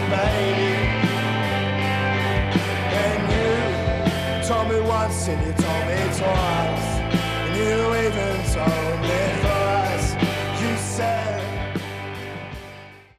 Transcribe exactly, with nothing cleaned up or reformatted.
baby. And you told me once and you told me twice, and you